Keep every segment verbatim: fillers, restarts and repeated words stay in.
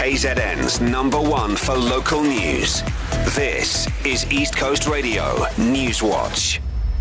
K Z N's number one for local news. This is East Coast Radio News Watch.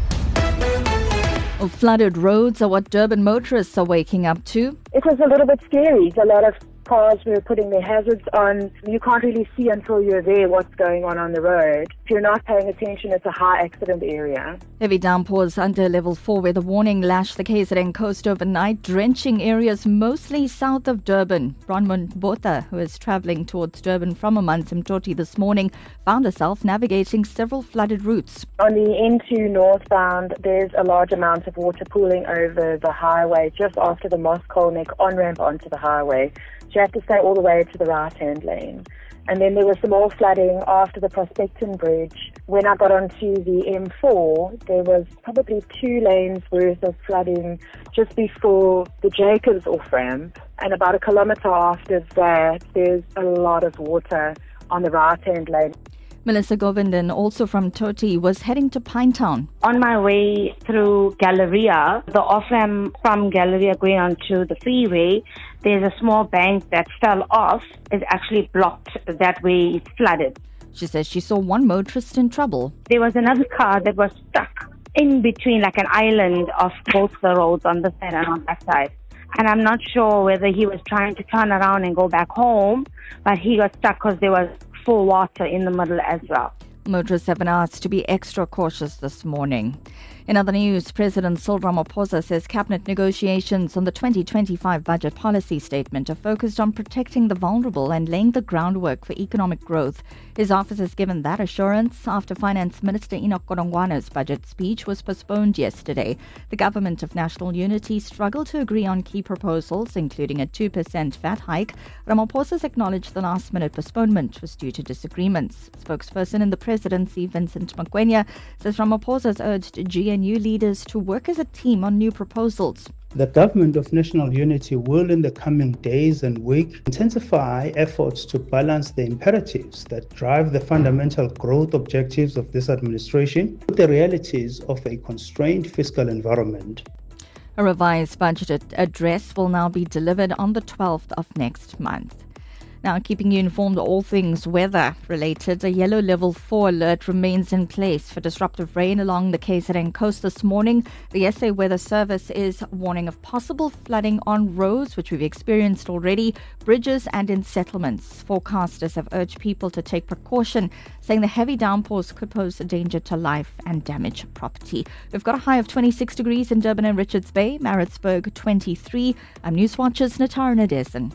Well, flooded roads are what Durban motorists are waking up to. It was a little bit scary. A lot of cars were putting their hazards on. You can't really see until you're there what's going on on the road. If you're not paying attention, it's a high accident area. Heavy downpours under level four weather warning lashed the K Z N coast overnight, drenching areas mostly south of Durban. Bronwyn Botha, who is travelling towards Durban from Amanzimtoti this morning, found herself navigating several flooded routes. On the N two northbound, there's a large amount of water pooling over the highway just after the Moskolnik on-ramp onto the highway. You have to stay all the way to the right-hand lane. And then there was some more flooding after the Prospecton Bridge. When I got onto the M four, there was probably two lanes worth of flooding just before the Jacobs off-ramp. And about a kilometre after that, there's a lot of water on the right-hand lane. Melissa Govindan, also from Toti, was heading to Pinetown. On my way through Galleria, the off-ramp from Galleria going onto the freeway, there's a small bank that fell off, is actually blocked. That way it's flooded. She says she saw one motorist in trouble. There was another car that was stuck in between, like an island of both the roads on this side and on that side. And I'm not sure whether he was trying to turn around and go back home, but he got stuck because there was full water in the middle as well. Motorists have been asked to be extra cautious this morning. In other news, President Cyril Ramaphosa says cabinet negotiations on the twenty twenty-five budget policy statement are focused on protecting the vulnerable and laying the groundwork for economic growth. His office has given that assurance after Finance Minister Enoch Godongwana's budget speech was postponed yesterday. The Government of National Unity struggled to agree on key proposals, including a two percent V A T hike. Ramaphosa's acknowledged the last-minute postponement was due to disagreements. Spokesperson in the presidency, Vincent Magwenya, says Ramaphosa has urged G N U leaders to work as a team on new proposals. The Government of National Unity will, in the coming days and week, intensify efforts to balance the imperatives that drive the fundamental growth objectives of this administration with the realities of a constrained fiscal environment. A revised budget address will now be delivered on the twelfth of next month. Now, keeping you informed of all things weather related, a yellow level four alert remains in place for disruptive rain along the K Z N coast this morning. The S A Weather Service is warning of possible flooding on roads, which we've experienced already, bridges and in settlements. Forecasters have urged people to take precaution, saying the heavy downpours could pose a danger to life and damage property. We've got a high of twenty-six degrees in Durban and Richards Bay, Maritzburg twenty-three. I'm Newswatch's Natara Nadesan.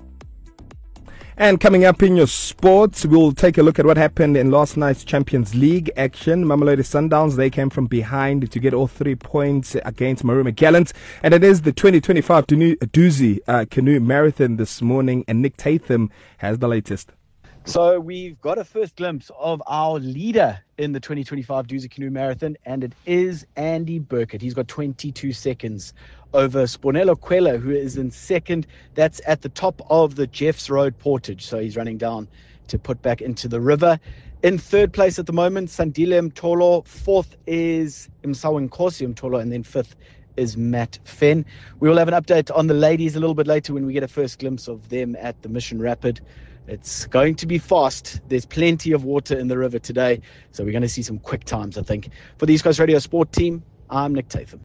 And coming up in your sports, we'll take a look at what happened in last night's Champions League action. Mamelodi Sundowns, they came from behind to get all three points against Maruma Gallants. And it is the twenty twenty-five Duzi uh, Canoe Marathon this morning, and Nick Tatham has the latest. So we've got a first glimpse of our leader in the twenty twenty-five Duzi Canoe Marathon, and it is Andy Burkett. He's got twenty-two seconds over Spornello Quella, who is in second. That's at the top of the Jeffs Road portage. So he's running down to put back into the river. In third place at the moment, Sandile Mtolo. Fourth is Msawi Nkosi Mtolo, and then fifth is Matt Fenn. We will have an update on the ladies a little bit later when we get a first glimpse of them at the Mission Rapid. It's going to be fast. There's plenty of water in the river today, so we're going to see some quick times, I think. For the East Coast Radio Sport team, I'm Nick Tatham.